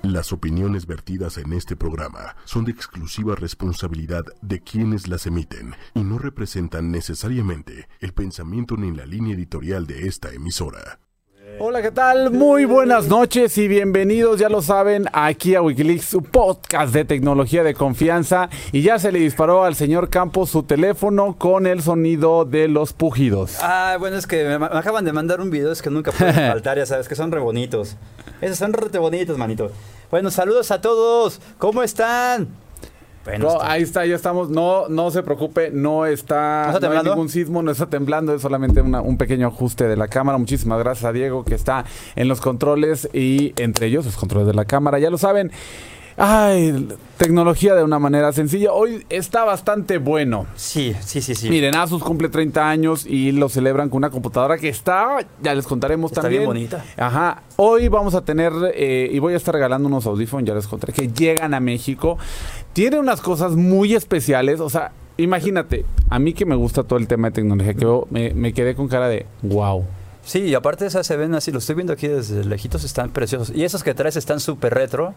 Las opiniones vertidas en este programa son de exclusiva responsabilidad de quienes las emiten y no representan necesariamente el pensamiento ni la línea editorial de esta emisora. Hola, ¿qué tal? Muy buenas noches y bienvenidos, ya lo saben, aquí a Wikileaks, su podcast de tecnología de confianza. Y ya se le disparó al señor Campos su teléfono con el sonido de los pujidos. Bueno, es que me acaban de mandar un video, es que nunca pueden faltar, ya sabes, que son re bonitos. Esos son re bonitos, manito. Bueno, saludos a todos, ¿cómo están? Bueno, no, ahí está, ya estamos. No se preocupe, no hay ningún sismo, no está temblando, es solamente un pequeño ajuste de la cámara. Muchísimas gracias a Diego, que está en los controles y entre ellos los controles de la cámara. Ya lo saben, tecnología de una manera sencilla. Hoy está bastante bueno. Sí. Miren, Asus cumple 30 años y lo celebran con una computadora que ya les contaremos también. Está bien bonita. Ajá. Hoy vamos a tener, y voy a estar regalando unos audífonos, ya les contaré, que llegan a México. Tiene unas cosas muy especiales, o sea, imagínate, a mí que me gusta todo el tema de tecnología, que yo me quedé con cara de wow. Sí, y aparte esas se ven así, lo estoy viendo aquí desde lejitos, están preciosos. Y esos que traes están súper retro.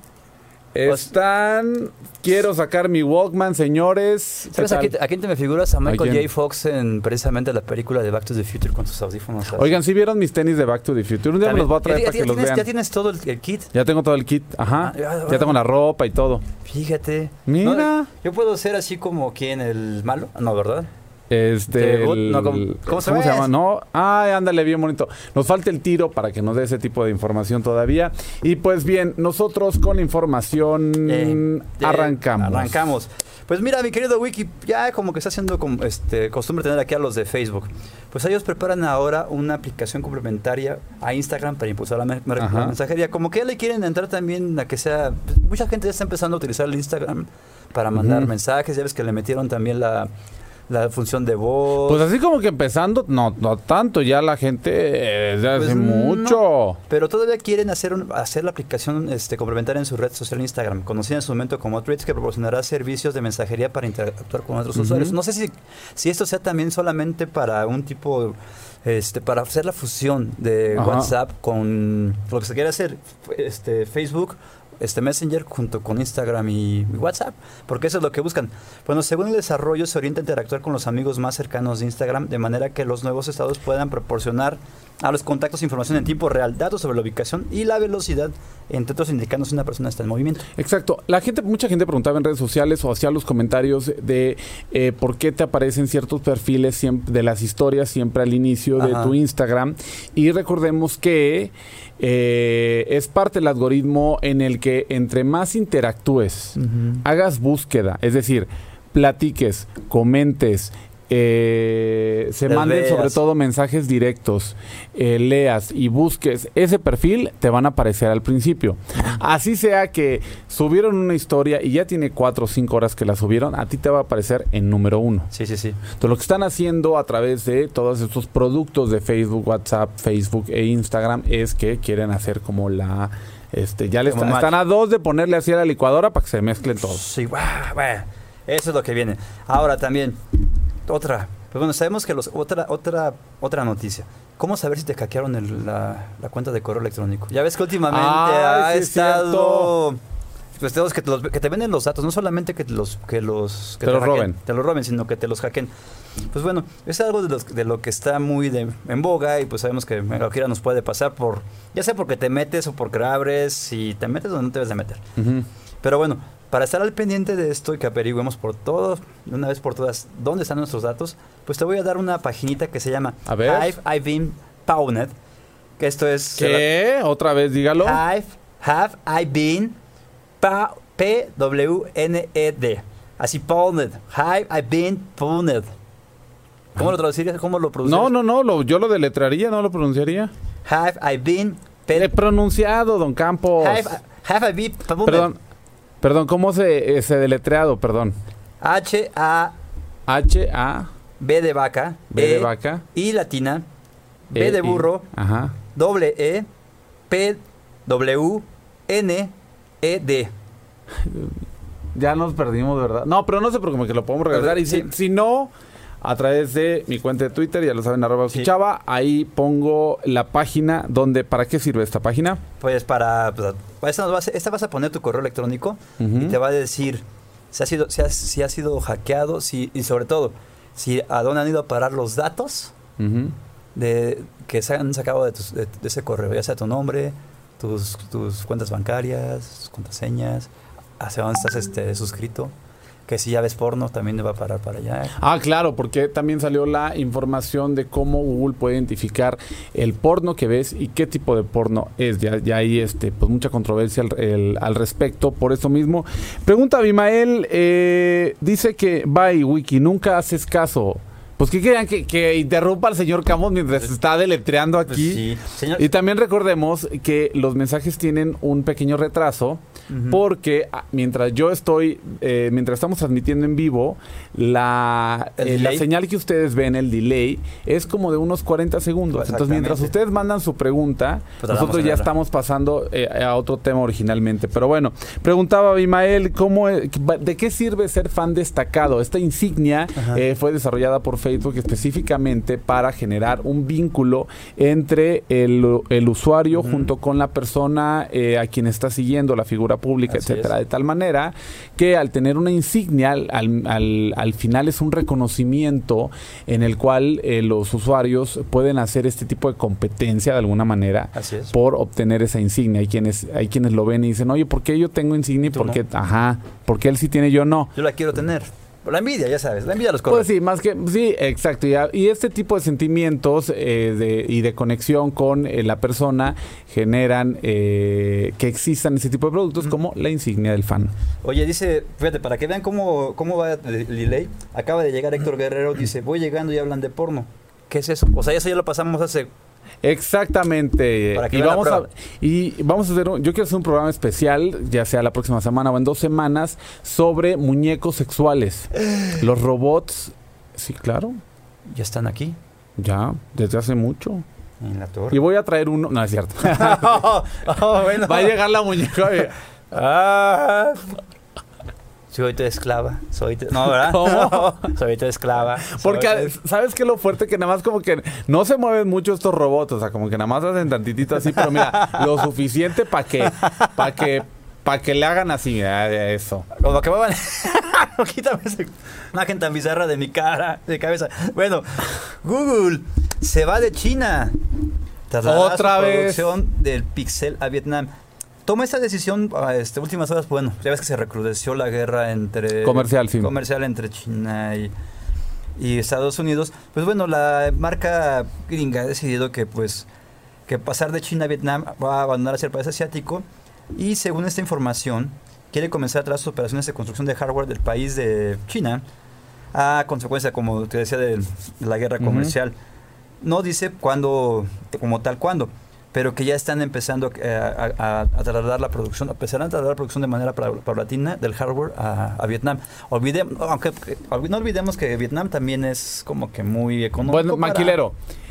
Quiero sacar mi Walkman, señores. ¿Sabes a quién te me figuras? A Michael J. Fox en precisamente la película de Back to the Future con sus audífonos. ¿Sabes? Oigan, ¿sí vieron mis tenis de Back to the Future? Un día me los voy a traer para que los vean. ¿Ya tienes todo el kit? Ya tengo todo el kit, ajá. Ya tengo la ropa y todo. Fíjate. Mira. No, yo puedo ser así como quien, el malo. No, ¿verdad? ¿Cómo se llama? No, ándale, bien bonito. Nos falta el tiro para que nos dé ese tipo de información todavía. Y pues bien, nosotros con la información arrancamos. Pues mira, mi querido Wiki, ya como que está haciendo costumbre tener aquí a los de Facebook. Pues ellos preparan ahora una aplicación complementaria a Instagram para impulsar la mensajería. Como que ya le quieren entrar también a que sea... Pues, mucha gente ya está empezando a utilizar el Instagram para mandar mensajes. Ya ves que le metieron también la función de voz. Pues así como que empezando, no tanto, ya la gente desde hace mucho. No, pero todavía quieren hacer la aplicación complementaria en su red social Instagram, conocida en su momento como Threads, que proporcionará servicios de mensajería para interactuar con otros usuarios. No sé si esto sea también solamente para un tipo, para hacer la fusión de WhatsApp con lo que se quiere hacer, Facebook, Messenger junto con Instagram y WhatsApp, porque eso es lo que buscan. Bueno, según el desarrollo se orienta a interactuar con los amigos más cercanos de Instagram, de manera que los nuevos estados puedan proporcionar a los contactos información en tiempo real, datos sobre la ubicación y la velocidad, entre otros indicando si una persona está en movimiento. Exacto. Mucha gente preguntaba en redes sociales o hacía los comentarios de por qué te aparecen ciertos perfiles de las historias siempre al inicio de tu Instagram, y recordemos que es parte del algoritmo en el que entre más interactúes, hagas búsqueda, es decir, platiques, comentes, se manden sobre todo mensajes directos, leas y busques ese perfil, te van a aparecer al principio. Así sea que subieron una historia y ya tiene 4 o 5 horas que la subieron, a ti te va a aparecer en número 1. Sí. Entonces lo que están haciendo a través de todos estos productos de Facebook, WhatsApp, Facebook e Instagram es que quieren hacer como están a 2 de ponerle así a la licuadora para que se mezclen todos. Sí, bueno, eso es lo que viene. Ahora también pues bueno, sabemos que otra noticia. ¿Cómo saber si te hackearon la cuenta de correo electrónico? Ya ves que últimamente ha estado... Pues que te venden los datos, no solamente que te los roben, sino que te los hackeen. Pues bueno, es algo de lo que está muy en boga, y pues sabemos que cualquiera nos puede pasar ya sea porque te metes o porque abres, y te metes donde no te debes de meter. Pero bueno, para estar al pendiente de esto y que averigüemos de una vez por todas dónde están nuestros datos, pues te voy a dar una paginita que se llama Have I Been Pwned, que esto es... ¿Qué? Otra vez, dígalo. Have I Been P-W-N-E-D. Así, Pwned. Have I Been Pwned. ¿Cómo lo traducirías? ¿Cómo lo pronunciarías? No, yo lo deletrearía, no lo pronunciaría. Have I Been... He pronunciado, don Campos. Have I Been Pwned. Perdón, ¿cómo se deletreado? Perdón. H-A... B de vaca. B de vaca. I latina. B de burro. Doble E. P-W-N-E-D. Ya nos perdimos, ¿verdad? No, pero no se preocupe, que lo podemos regresar. Y si no, a través de mi cuenta de Twitter, ya lo saben, @Chava, ahí pongo la página donde... ¿Para qué sirve esta página? Pues para esta vas a poner tu correo electrónico y te va a decir si ha sido hackeado, y sobre todo, si a dónde han ido a parar los datos que se han sacado de ese correo, ya sea tu nombre, tus cuentas bancarias, tus contraseñas, hacia dónde estás suscrito. Que si ya ves porno, también va a parar para allá. Ah, claro, porque también salió la información de cómo Google puede identificar el porno que ves y qué tipo de porno es. Ya hay pues mucha controversia al respecto por eso mismo. Pregunta Abimael, dice que, bye, Wiki, nunca haces caso. Pues que quieran que interrumpa al señor Campos mientras está deletreando aquí. Pues sí. Señor. Y también recordemos que los mensajes tienen un pequeño retraso porque mientras estamos transmitiendo en vivo, la señal que ustedes ven, el delay, es como de unos 40 segundos. Entonces, mientras ustedes mandan su pregunta, pues nosotros ya estamos pasando a otro tema originalmente. Pero bueno, preguntaba Abimael, ¿de qué sirve ser fan destacado? Esta insignia fue desarrollada por Facebook específicamente para generar un vínculo entre el usuario junto con la persona a quien está siguiendo, la figura pública, así etcétera, de tal manera que al tener una insignia al final es un reconocimiento en el cual los usuarios pueden hacer este tipo de competencia de alguna manera por obtener esa insignia. Hay quienes lo ven y dicen, oye, ¿por qué yo tengo insignia y por qué porque él sí tiene y yo no? Yo la quiero tener. La envidia, ya sabes, la envidia los corre. Pues sí, sí, exacto. Y este tipo de sentimientos y de conexión con la persona generan que existan ese tipo de productos como la insignia del fan. Oye, dice, fíjate, para que vean cómo va el delay, acaba de llegar Héctor Guerrero, dice, voy llegando y hablan de porno. ¿Qué es eso? O sea, eso ya lo pasamos hace... Exactamente. Vamos a hacer yo quiero hacer un programa especial, ya sea la próxima semana o en 2 semanas, sobre muñecos sexuales. Los robots, sí, claro. ¿Ya están aquí? Ya, desde hace mucho. En la torre. Y voy a traer uno, no es cierto. Bueno. Va a llegar la muñeca. Soy tu esclava. No, ¿verdad? ¿Cómo? Soy tu esclava. Porque, ¿sabes qué es lo fuerte? Que nada más como que no se mueven mucho estos robots. O sea, como que nada más hacen tantitito así. Pero mira, lo suficiente para que le hagan así, mira, eso. Como que muevan... Quítame esa imagen tan bizarra de mi cara, de cabeza. Bueno, Google se va de China. Otra vez. Producción del Pixel a Vietnam. Toma esta decisión últimas horas, bueno, ya ves que se recrudeció la guerra comercial entre China y Estados Unidos. Pues bueno, la marca gringa ha decidido que pasar de China a Vietnam va a abandonar hacia el país asiático y según esta información quiere comenzar a traer sus operaciones de construcción de hardware del país de China a consecuencia, como te decía, de la guerra comercial. No dice cuándo, pero que ya están empezando a trasladar la producción, empezarán a trasladar la producción de manera paulatina del hardware a Vietnam. No olvidemos que Vietnam también es como que muy económico. Bueno, maquilero.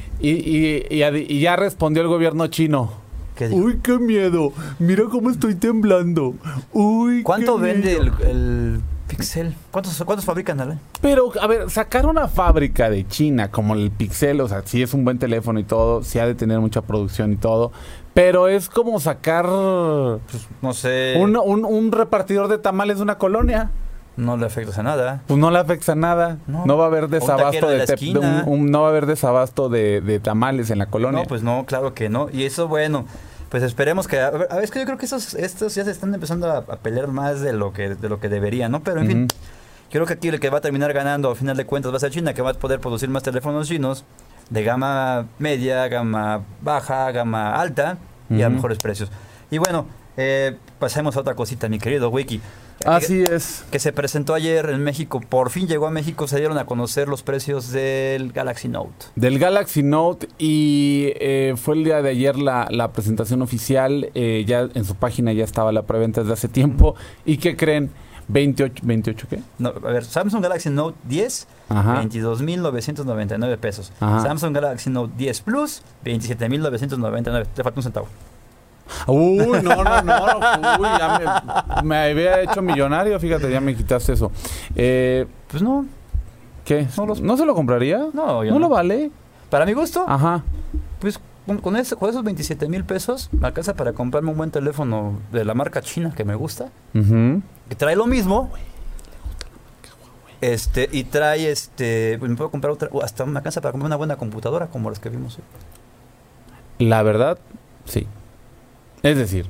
Y ya respondió el gobierno chino. ¿Qué dijo? Uy, qué miedo. Mira cómo estoy temblando. Uy, ¿cuánto vende el Pixel? ¿Cuántos fabrican, Ale? Pero, a ver, sacar una fábrica de China como el Pixel, o sea, sí es un buen teléfono y todo, sí ha de tener mucha producción y todo, pero es como sacar, pues, no sé, un repartidor de tamales de una colonia. No le afecta a nada. Pues no le afecta a nada. No va a haber desabasto no va a haber desabasto de tamales en la colonia. No, pues no, claro que no. Y eso, bueno, pues esperemos que... A ver, es que yo creo que estos ya se están empezando a pelear más de lo que deberían, ¿no? Pero en fin, creo que aquí el que va a terminar ganando, al final de cuentas, va a ser China, que va a poder producir más teléfonos chinos de gama media, gama baja, gama alta y a mejores precios. Y bueno, pasemos a otra cosita, mi querido Wiki. Así es. Que se presentó ayer en México. Por fin llegó a México. Se dieron a conocer los precios del Galaxy Note. Del Galaxy Note. Y fue el día de ayer la presentación oficial. Ya en su página ya estaba la preventa desde hace tiempo. ¿Y qué creen? ¿28 qué? No, a ver, Samsung Galaxy Note 10, 22,999 pesos. Ajá. Samsung Galaxy Note 10 Plus, 27,999. Le falta un centavo. Uy, no. Uy, ya me había hecho millonario, fíjate, ya me quitaste eso. Pues no. ¿Qué? ¿No se lo compraría? No, ¿No lo vale? ¿Para mi gusto? Ajá. Pues con esos 27,000 pesos me alcanza para comprarme un buen teléfono de la marca china que me gusta, que trae lo mismo. Y trae, pues me puedo comprar otra, hasta me alcanza para comprar una buena computadora como las que vimos hoy. La verdad, sí. Es decir,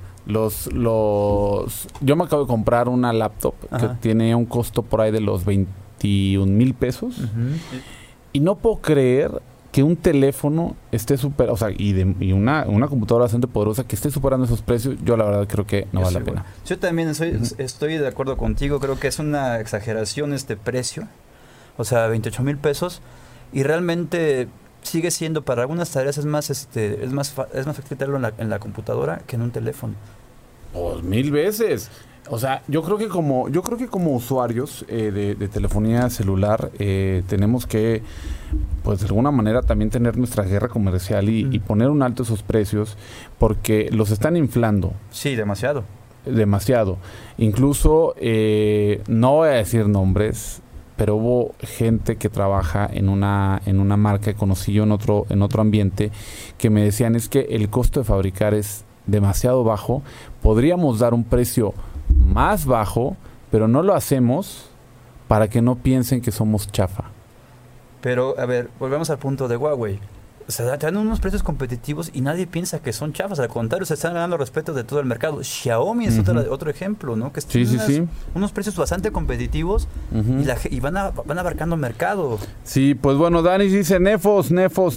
yo me acabo de comprar una laptop que tiene un costo por ahí de los 21,000 pesos. Y no puedo creer que un teléfono esté y una computadora bastante poderosa que esté superando esos precios. Yo la verdad creo que no vale la pena. Yo también estoy de acuerdo contigo. Creo que es una exageración este precio. O sea, 28,000 pesos. Y realmente sigue siendo, para algunas tareas es más fácil tenerlo en la computadora que en un teléfono. Pues 1000 veces. O sea, yo creo que como usuarios de telefonía celular tenemos que, pues de alguna manera también tener nuestra guerra comercial y poner un alto a esos precios, porque los están inflando. Sí, demasiado. Demasiado. Incluso, no voy a decir nombres, pero hubo gente que trabaja en una marca que conocí yo en otro ambiente, que me decían es que el costo de fabricar es demasiado bajo, podríamos dar un precio más bajo, pero no lo hacemos para que no piensen que somos chafa. Pero, a ver, volvemos al punto de Huawei. O sea, traen unos precios competitivos y nadie piensa que son chafas. Al contrario, se están ganando respeto de todo el mercado. Xiaomi es otro ejemplo, ¿no? Que tiene unos precios bastante competitivos y van abarcando mercado. Sí, pues bueno, Dani dice Nefos.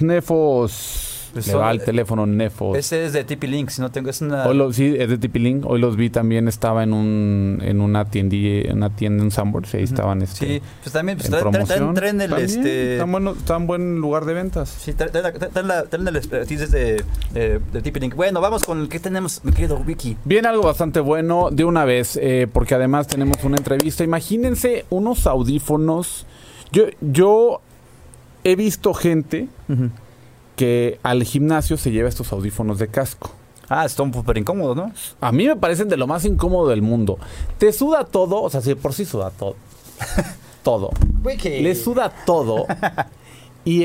Pues le va el teléfono Nefos. Ese es de TP-Link, si no tengo, es una... Sí, es de TP-Link. Hoy los vi también, estaba en una tienda en Sanborns, ahí estaban sí, pues también en promoción. Traen el Está en buen lugar de ventas. Sí, traen el expertise de TP-Link. Bueno, vamos con el que tenemos, mi querido Vicky. Viene algo bastante bueno de una vez, porque además tenemos una entrevista. Imagínense unos audífonos. Yo he visto gente que al gimnasio se lleva estos audífonos de casco. Están súper incómodos, ¿no? A mí me parecen de lo más incómodo del mundo. Te suda todo, o sea, si por sí suda todo. Todo. Le suda todo. Y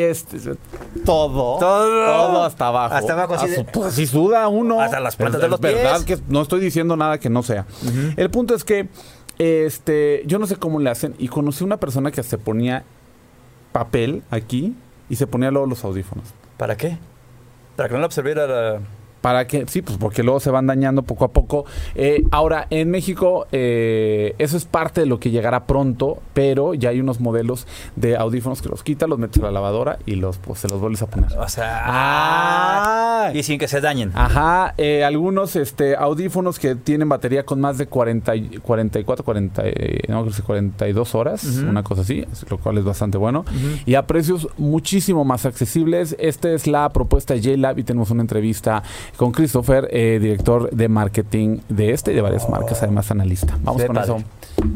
todo hasta abajo. Hasta abajo, así suda uno. Hasta las plantas de los pies. Es verdad que no estoy diciendo nada que no sea. El punto es que yo no sé cómo le hacen, y conocí una persona que se ponía papel aquí y se ponía luego los audífonos. ¿Para qué? Para que no lo absorbiera la... Para que, sí, pues porque luego se van dañando poco a poco. Ahora, en México, eso es parte de lo que llegará pronto, pero ya hay unos modelos de audífonos que los quitas, los metes a la lavadora y se los vuelves a poner. O sea... y sin que se dañen. Ajá. Algunos audífonos que tienen batería con más de 42 horas, una cosa así, lo cual es bastante bueno. Y a precios muchísimo más accesibles. Esta es la propuesta de JLab y tenemos una entrevista con Christopher, director de marketing de y de varias marcas, además analista. Vamos con eso.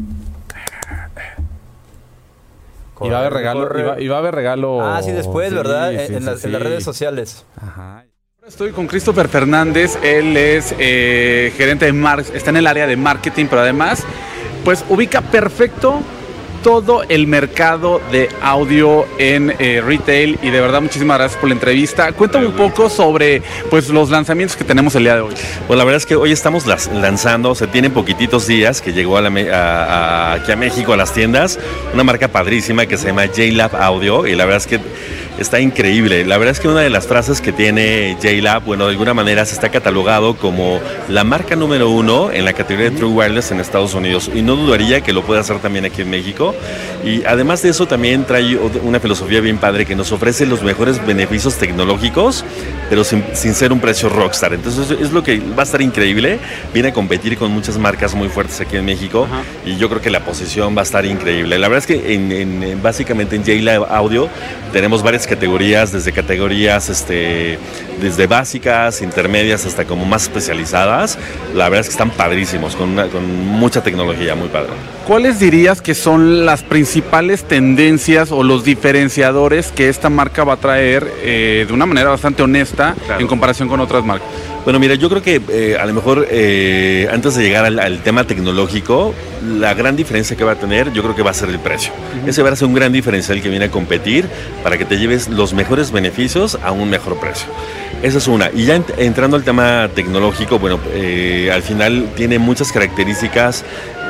Y va a haber regalo. Sí, después, ¿verdad? En las redes sociales. Ajá. Estoy con Christopher Fernández. Él es gerente de marketing, está en el área de marketing, pero además, pues ubica perfecto todo el mercado de audio en retail, y de verdad muchísimas gracias por la entrevista. Cuéntame un poco sobre pues los lanzamientos que tenemos el día de hoy. Pues la verdad es que hoy estamos lanzando, se tienen poquititos días que llegó aquí a México a las tiendas, una marca padrísima que se llama JLab Audio, y la verdad es que está increíble. La verdad es que una de las frases que tiene JLab, bueno, de alguna manera se está catalogado como la marca número 1 en la categoría de True Wireless en Estados Unidos, y no dudaría que lo pueda hacer también aquí en México. Y además de eso también trae una filosofía bien padre que nos ofrece los mejores beneficios tecnológicos, pero sin ser un precio rockstar. Entonces es lo que va a estar increíble. Viene a competir con muchas marcas muy fuertes aquí en México. Y yo creo que la posición va a estar increíble. La verdad es que básicamente en JLab Audio tenemos varias categorías, desde categorías desde básicas, intermedias, hasta como más especializadas. La verdad es que están padrísimos, con mucha tecnología, muy padre. ¿Cuáles dirías que son las principales tendencias o los diferenciadores que esta marca va a traer de una manera bastante honesta, claro, en comparación con otras marcas? Bueno, mira, yo creo que a lo mejor antes de llegar al tema tecnológico, la gran diferencia que va a tener, yo creo que va a ser el precio. Ese va a ser un gran diferencial que viene a competir para que te lleves los mejores beneficios a un mejor precio. Esa es una. Y ya entrando al tema tecnológico, bueno, al final tiene muchas características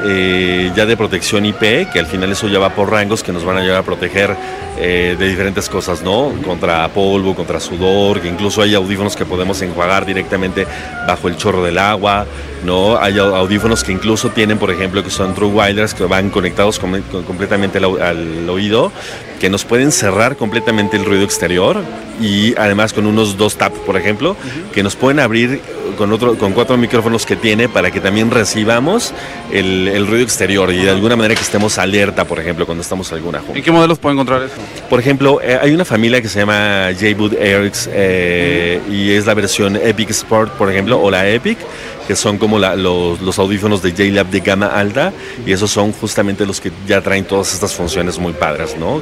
ya de protección IP, que al final eso ya va por rangos que nos van a llevar a proteger de diferentes cosas, ¿no? Contra polvo, contra sudor, que incluso hay audífonos que podemos enjuagar directamente bajo el chorro del agua, ¿no? Hay audífonos que incluso tienen, por ejemplo, que son True Wireless, que van conectados completamente al oído, que nos pueden cerrar completamente el ruido exterior, y además con unos 2 tap, por ejemplo, que nos pueden abrir con 4 micrófonos que tiene para que también recibamos el ruido exterior y de alguna manera que estemos alerta, por ejemplo, cuando estamos en alguna junta. ¿En qué modelos puedo encontrar eso? Por ejemplo, hay una familia que se llama J-Boot Airx y es la versión Epic Sport, por ejemplo, o la Epic, que son como los audífonos de JLab de gama alta, y esos son justamente los que ya traen todas estas funciones muy padres, ¿no?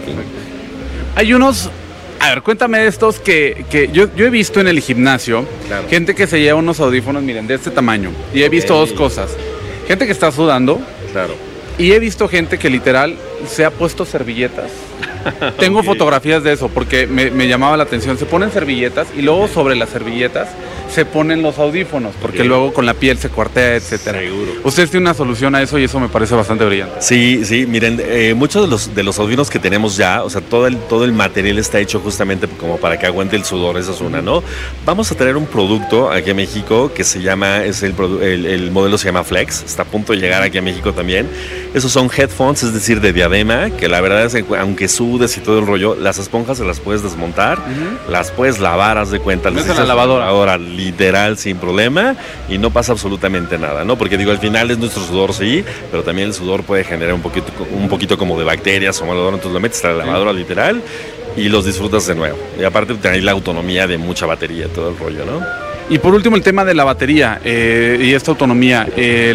Hay unos... A ver, cuéntame estos que yo he visto en el gimnasio, claro, gente que se lleva unos audífonos, miren, de este tamaño, y he visto 2 cosas. Gente que está sudando, claro, y he visto gente que literal se ha puesto servilletas. Tengo fotografías de eso porque me llamaba la atención. Se ponen servilletas y luego sobre las servilletas se ponen los audífonos, porque luego con la piel se cuartea, etcétera. Seguro. Usted tiene una solución a eso y eso me parece bastante brillante. Sí, miren, muchos de los audífonos que tenemos ya, o sea, todo el material está hecho justamente como para que aguante el sudor, esa es una, ¿no? Vamos a traer un producto aquí a México que se llama, el modelo se llama Flex, está a punto de llegar aquí a México también. Esos son headphones, es decir, de diadema, que la verdad es que aunque sudes y todo el rollo, las esponjas se las puedes desmontar, las puedes lavar, haz de cuenta. ¿No es en la lavadora? Ahora, literal, sin problema, y no pasa absolutamente nada, ¿no? Porque digo, al final es nuestro sudor, sí, pero también el sudor puede generar un poquito como de bacterias o mal olor, entonces lo metes a la lavadora literal y los disfrutas de nuevo. Y aparte tenéis la autonomía de mucha batería, todo el rollo, ¿no? Y por último el tema de la batería y esta autonomía,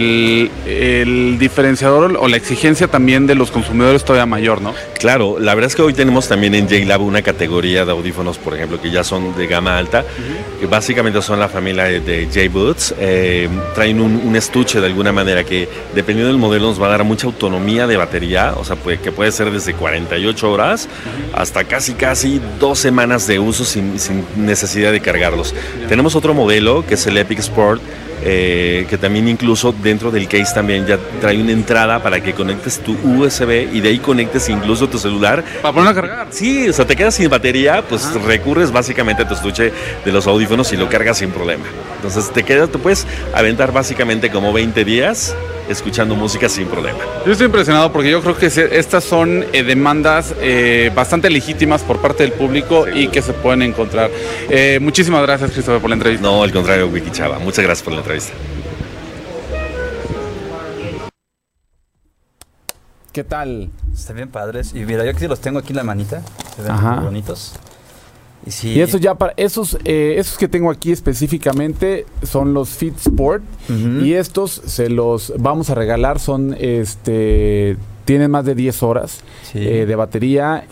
el diferenciador o la exigencia también de los consumidores todavía mayor, ¿no? Claro, la verdad es que hoy tenemos también en JLab una categoría de audífonos, por ejemplo, que ya son de gama alta, que básicamente son la familia de J-Boots, traen un estuche de alguna manera que dependiendo del modelo nos va a dar mucha autonomía de batería, o sea, que puede ser desde 48 horas hasta casi 2 semanas de uso sin necesidad de cargarlos. Tenemos otro modelo que es el Epic Sport, que también incluso dentro del case también ya trae una entrada para que conectes tu USB y de ahí conectes incluso tu celular. ¿Para ponerlo a cargar? Sí, o sea, te quedas sin batería, pues recurres básicamente a tu estuche de los audífonos y lo cargas sin problema. Entonces te puedes aventar básicamente como 20 días escuchando música sin problema. Yo estoy impresionado porque yo creo que estas son demandas bastante legítimas por parte del público. Seguro. Y que se pueden encontrar. Muchísimas gracias, Christopher, por la entrevista. No, al contrario, Wiki Chava. Muchas gracias por la entrevista. ¿Qué tal? Están bien padres. Y mira, yo aquí los tengo aquí en la manita. Se ven muy bonitos. Y, sí. Y eso ya para esos que tengo aquí específicamente son los Fit Sport. Y estos se los vamos a regalar. Son tienen más de 10 horas de batería.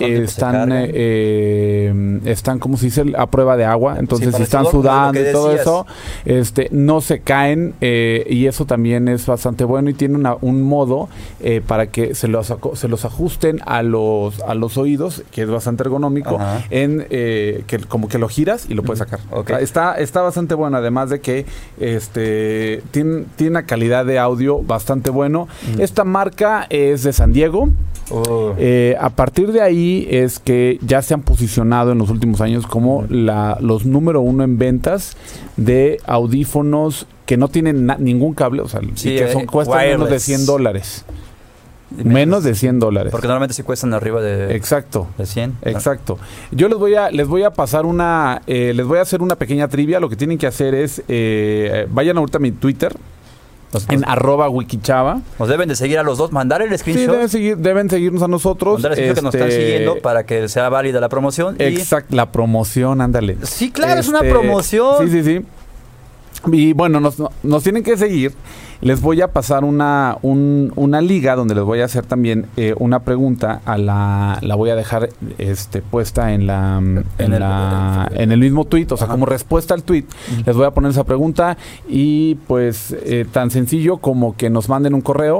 Están, como se dice, a prueba de agua. Entonces, si están sudando y todo eso, no se caen. Y eso también es bastante bueno. Y tiene un modo para que se los ajusten a los oídos, que es bastante ergonómico, que como que lo giras y lo puedes sacar. Okay. Está bastante bueno. Además de que tiene una calidad de audio bastante bueno. Esta marca es de San Diego. A partir de ahí es que ya se han posicionado en los últimos años como los número 1 en ventas de audífonos que no tienen ningún cable, o sea, que cuestan menos de $100. Menos de $100. Porque normalmente sí cuestan arriba de... Exacto. De 100. Exacto. Yo les voy a pasar les voy a hacer una pequeña trivia. Lo que tienen que hacer es, vayan ahorita a mi Twitter, en @wikichava. Nos deben de seguir a los dos, mandar el screenshot. Sí, deben seguirnos a nosotros. Mandar el screenshot que nos están siguiendo para que sea válida la promoción. Exacto, la promoción, ándale. Sí, claro, es una promoción. Sí. Y bueno, nos tienen que seguir. Les voy a pasar una liga donde les voy a hacer también una pregunta. La voy a dejar puesta en el mismo tweet, o sea, como respuesta al tweet. Les voy a poner esa pregunta y pues tan sencillo como que nos manden un correo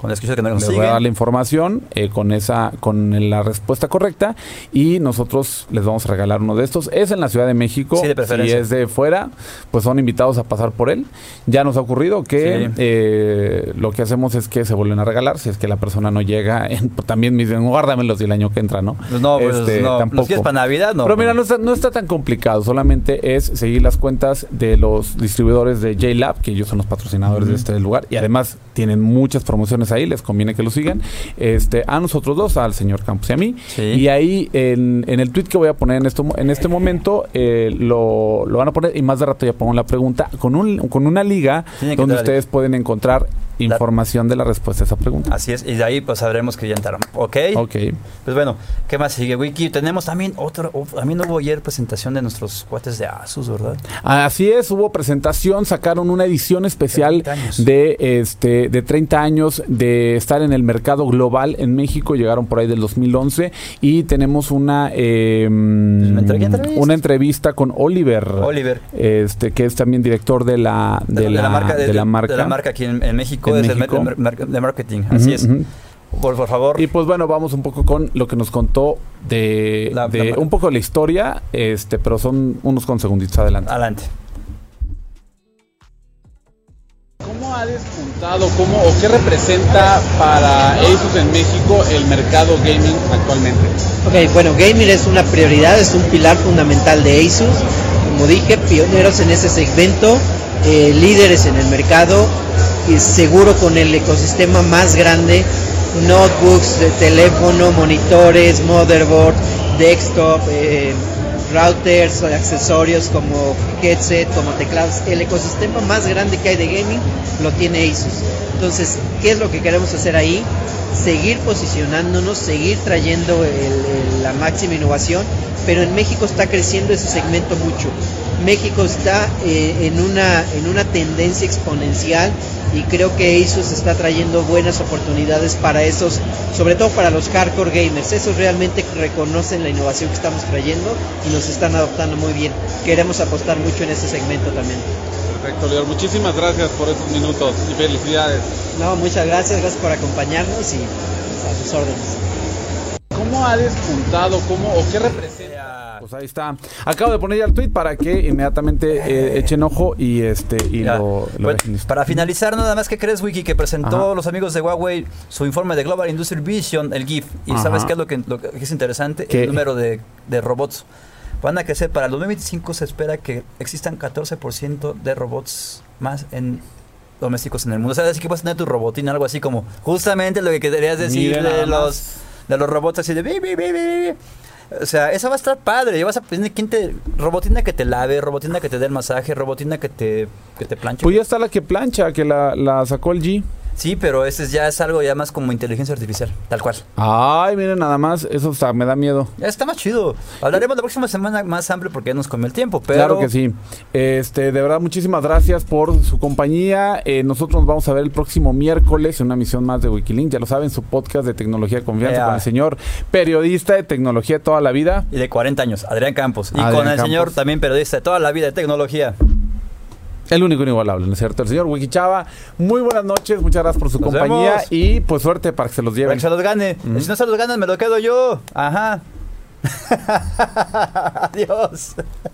con el screenshot que nos les voy a dar la información con la respuesta correcta y nosotros les vamos a regalar uno de estos. Es en la Ciudad de México. Sí, de preferencia. Si es de fuera, pues son invitados a pasar por él. Ya nos ha ocurrido que lo que hacemos es que se vuelven a regalar si es que la persona no llega. También me dicen, guárdamelos del año que entra, ¿no? Pues no, no. Tampoco. ¿Los quieres para Navidad? No. Pero mira, no está tan complicado. Solamente es seguir las cuentas de los distribuidores de JLab, que ellos son los patrocinadores de este lugar. Y además tienen muchas promociones ahí. Les conviene que lo sigan. A nosotros dos, al señor Campos y a mí. Sí. Y ahí en el tweet que voy a poner en este momento lo van a poner. Y más de rato ya pongo la pregunta con una liga donde ustedes pueden encontrar información de la respuesta a esa pregunta. Así es, y de ahí pues sabremos que ya entraron. ¿Ok? Pues bueno, ¿qué más sigue, Wiki? Tenemos también también hubo ayer presentación de nuestros cuates de Asus, ¿verdad? Así es, hubo presentación, sacaron una edición especial de 30 años de estar en el mercado global en México, llegaron por ahí del 2011 y tenemos una entrevista con Oliver, que es también director de la marca aquí en México. Es el de marketing, así es. Por favor. Y pues bueno, vamos un poco con lo que nos contó de un poco de la historia, pero son unos con segunditos. Adelante. ¿Cómo ha despuntado, o qué representa para Asus en México el mercado gaming actualmente? Ok, bueno, gaming es una prioridad, es un pilar fundamental de Asus. Como dije, pioneros en ese segmento, líderes en el mercado, y seguro con el ecosistema más grande, notebooks, de teléfono, monitores, motherboard, desktop, routers, accesorios como headset, como teclados. El ecosistema más grande que hay de gaming lo tiene Asus. Entonces, ¿qué es lo que queremos hacer ahí? Seguir posicionándonos, seguir trayendo la máxima innovación, pero en México está creciendo ese segmento mucho. México está en una tendencia exponencial y creo que Asus está trayendo buenas oportunidades para esos, sobre todo para los hardcore gamers. Esos realmente reconocen la innovación que estamos trayendo y nos están adoptando muy bien. Queremos apostar mucho en ese segmento también. Perfecto, Leor. Muchísimas gracias por estos minutos y felicidades. No, muchas gracias por acompañarnos y a sus órdenes. ¿Cómo ha despuntado, o qué representa? Pues ahí está. Acabo de poner ya el tweet para que inmediatamente echen ojo y lo bueno, para finalizar, nada más, ¿qué crees, Wiki? Que presentó los amigos de Huawei su informe de Global Industry Vision, el GIF. ¿Y sabes qué es lo que es interesante? ¿Qué? El número de robots. Van a crecer. Para el 2025 se espera que existan 14% de robots más domésticos en el mundo. O sea, así que vas a tener tu robotina, algo así como justamente lo que querías decir de los robots así de bi. O sea, eso va a estar padre. Ya vas a tener robotina que te lave, robotina que te dé el masaje, robotina que te planche. Pues ya está la que plancha, que la sacó el G. Sí, pero ya es algo ya más como inteligencia artificial, tal cual. Ay, miren, nada más, eso me da miedo. Ya está más chido. Hablaremos la próxima semana más amplio porque ya nos comió el tiempo, pero... Claro que sí. De verdad, muchísimas gracias por su compañía. Nosotros nos vamos a ver el próximo miércoles en una emisión más de Wikilink. Ya lo saben, su podcast de tecnología de confianza con el señor periodista de tecnología de toda la vida. Y de 40 años, Adrián Campos. Y con el señor también periodista de toda la vida de tecnología. El único inigualable, ¿no es cierto? El señor Wiki Chava. Muy buenas noches, muchas gracias por su compañía. Vemos. Y pues suerte para que se los lleven. Para que se los gane. Si no se los ganan, me lo quedo yo. Ajá. Adiós.